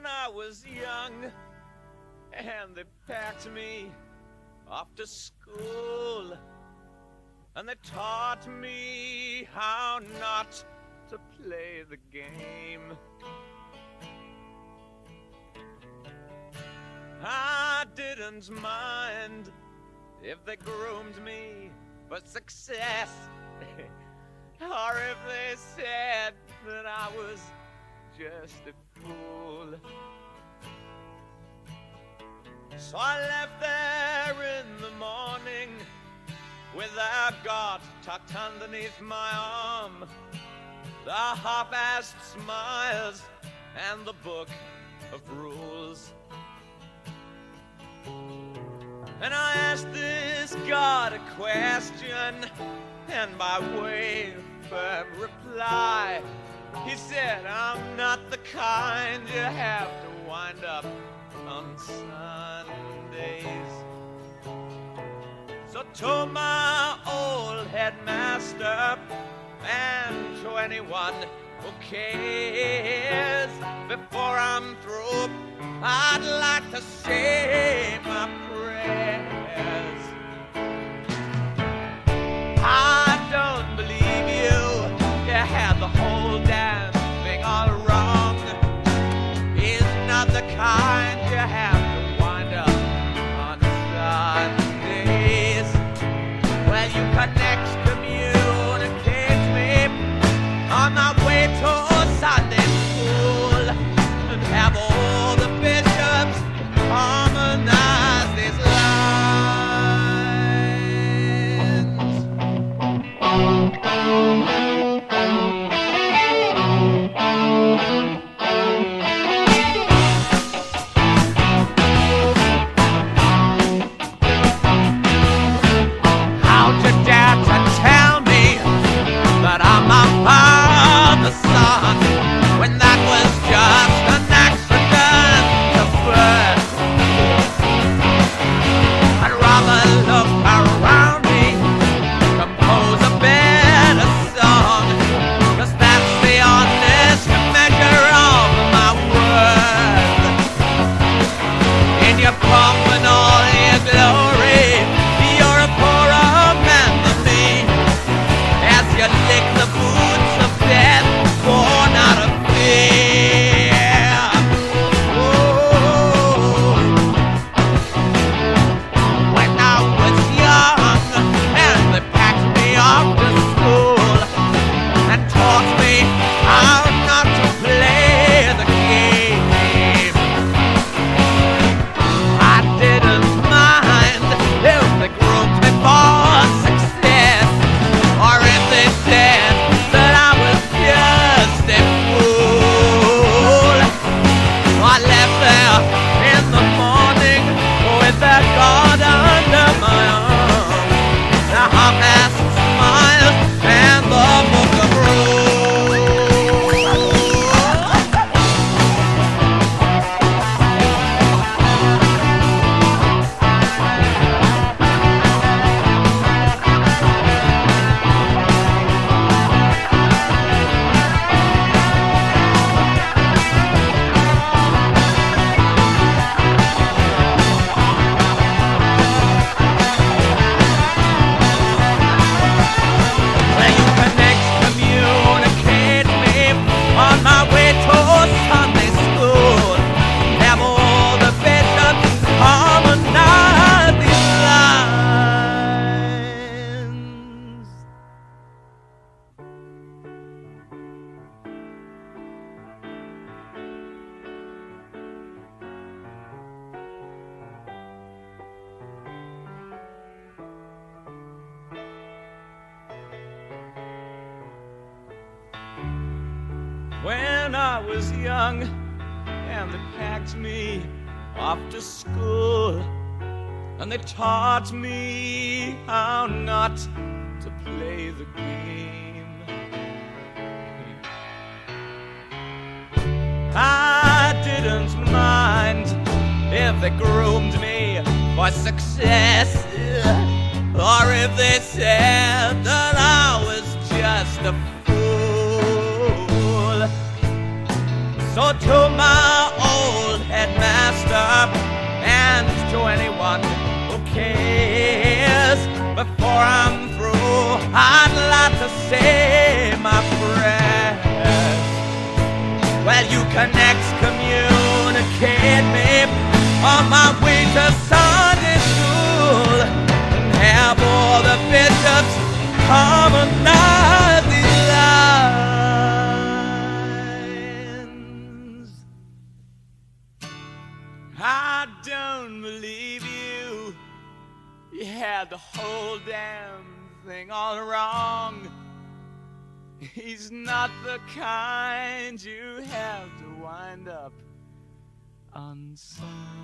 when I was young, and they packed me off to school, and they taught me how not to play the game. I didn't mind if they groomed me for success, or if they said that I was just a fool. So I left there in the morning with a God tucked underneath my arm, the half-assed smiles, and the book of rules. And I asked this God a question, and by way of firm reply, he said, I'm not the kind you have to wind up on Sundays. So to my old headmaster, and to anyone who cares, before I'm through, I'd like to say my prayers. I don't believe you had the whole damn thing all wrong. He's not the kind you have to wind up on Sundays. Well, you connect, communicate me on my way to Sunday school, and have all the bishops harmonize these How'd you dare to tell me that I'm a father's son, when that was just an accident of birth? I'd rather look around me, compose a better song, 'cause that's the honest measure of my worth. In your pomp and all your glory, you're a poorer man than me, as you lick the boots of death born out of fear. Oh, when I was young, and they packed me off to school, and taught me how not to play the game, I didn't mind if they groomed me for success, or if they said that I was just a fool. I left there in the morning with that God under my arm, the half-assed smile, and the book of rules. Where you connect, communicate me on my way to Sunday school, have all the bishops harmonize these lines. When I was young, and they packed me off to school, and they taught me how not to play the game. I didn't mind if they groomed me for success, or if they said that I was just a fool. So to my old headmaster, and to anyone who cares. Before I'm through, I'd like to say my prayers. Well, you can excommunicate me on my way to Sunday school, and have all the bishops harmonize these lines. I don't believe you. You had the whole damn thing all wrong. He's not the kind you have to wind up on some.